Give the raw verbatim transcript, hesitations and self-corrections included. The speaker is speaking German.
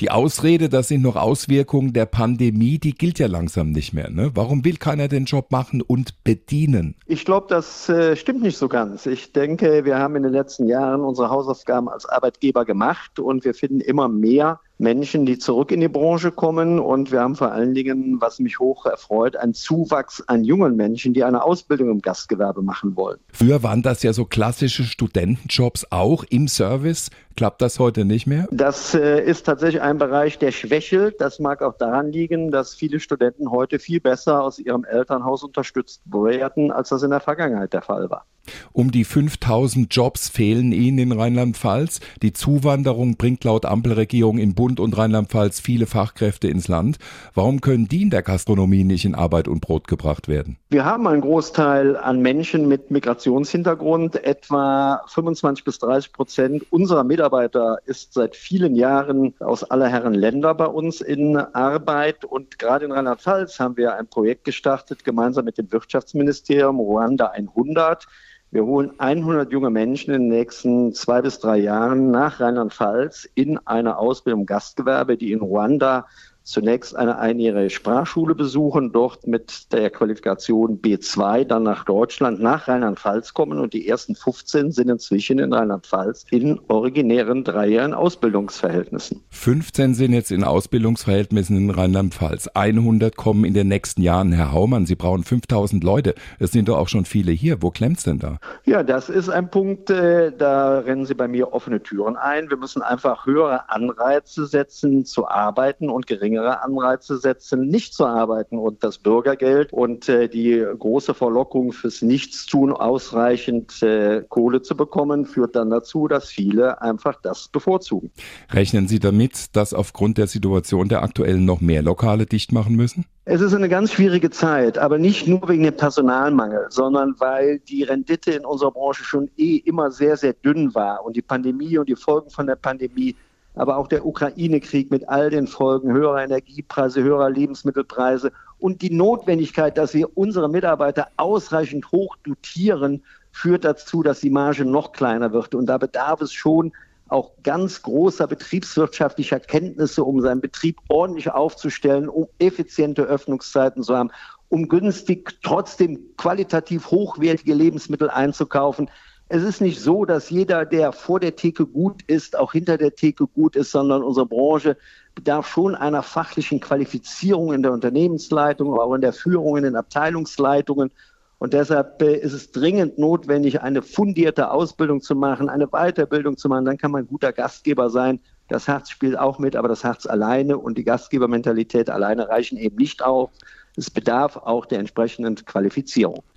Die Ausrede, das sind noch Auswirkungen der Pandemie, die gilt ja langsam nicht mehr, ne? Warum will keiner den Job machen und bedienen? Ich glaube, das äh, stimmt nicht so ganz. Ich denke, wir haben in den letzten Jahren unsere Hausaufgaben als Arbeitgeber gemacht und wir finden immer mehr Menschen, die zurück in die Branche kommen. Und wir haben vor allen Dingen, was mich hoch erfreut, einen Zuwachs an jungen Menschen, die eine Ausbildung im Gastgewerbe machen wollen. Früher waren das ja so klassische Studentenjobs auch im Service. Klappt das heute nicht mehr? Das äh, ist tatsächlich ein Bereich, der schwächelt. Das mag auch daran liegen, dass viele Studenten heute viel besser aus ihrem Elternhaus unterstützt werden, als das in der Vergangenheit der Fall war. Um die fünftausend Jobs fehlen Ihnen in Rheinland-Pfalz. Die Zuwanderung bringt laut Ampelregierung in Bund und Rheinland-Pfalz viele Fachkräfte ins Land. Warum können die in der Gastronomie nicht in Arbeit und Brot gebracht werden? Wir haben einen Großteil an Menschen mit Migrationshintergrund. Etwa fünfundzwanzig bis dreißig Prozent unserer Mitarbeiter ist seit vielen Jahren aus aller Herren Länder bei uns in Arbeit. Und gerade in Rheinland-Pfalz haben wir ein Projekt gestartet, gemeinsam mit dem Wirtschaftsministerium Ruanda hundert. Wir holen hundert junge Menschen in den nächsten zwei bis drei Jahren nach Rheinland-Pfalz in eine Ausbildung im Gastgewerbe, die in Ruanda zunächst eine einjährige Sprachschule besuchen, dort mit der Qualifikation B zwei dann nach Deutschland, nach Rheinland-Pfalz kommen und die ersten fünfzehn sind inzwischen in Rheinland-Pfalz in originären dreijährigen Ausbildungsverhältnissen. fünfzehn sind jetzt in Ausbildungsverhältnissen in Rheinland-Pfalz. hundert kommen in den nächsten Jahren. Herr Haumann, Sie brauchen fünftausend Leute. Es sind doch auch schon viele hier. Wo klemmt's denn da? Ja, das ist ein Punkt, äh, da rennen Sie bei mir offene Türen ein. Wir müssen einfach höhere Anreize setzen, zu arbeiten und geringere Anreize setzen, nicht zu arbeiten. Und das Bürgergeld und äh, die große Verlockung fürs Nichtstun, ausreichend äh, Kohle zu bekommen, führt dann dazu, dass viele einfach das bevorzugen. Rechnen Sie damit, dass aufgrund der Situation der aktuellen noch mehr Lokale dicht machen müssen? Es ist eine ganz schwierige Zeit, aber nicht nur wegen dem Personalmangel, sondern weil die Rendite in unserer Branche schon eh immer sehr, sehr dünn war und die Pandemie und die Folgen von der Pandemie, aber auch der Ukraine-Krieg mit all den Folgen, höherer Energiepreise, höherer Lebensmittelpreise und die Notwendigkeit, dass wir unsere Mitarbeiter ausreichend hoch dotieren, führt dazu, dass die Marge noch kleiner wird. Und da bedarf es schon auch ganz großer betriebswirtschaftlicher Kenntnisse, um seinen Betrieb ordentlich aufzustellen, um effiziente Öffnungszeiten zu haben, um günstig trotzdem qualitativ hochwertige Lebensmittel einzukaufen. Es ist nicht so, dass jeder, der vor der Theke gut ist, auch hinter der Theke gut ist, sondern unsere Branche bedarf schon einer fachlichen Qualifizierung in der Unternehmensleitung, aber auch in der Führung, in den Abteilungsleitungen. Und deshalb ist es dringend notwendig, eine fundierte Ausbildung zu machen, eine Weiterbildung zu machen. Dann kann man ein guter Gastgeber sein. Das Herz spielt auch mit, aber das Herz alleine und die Gastgebermentalität alleine reichen eben nicht auf. Es bedarf auch der entsprechenden Qualifizierung.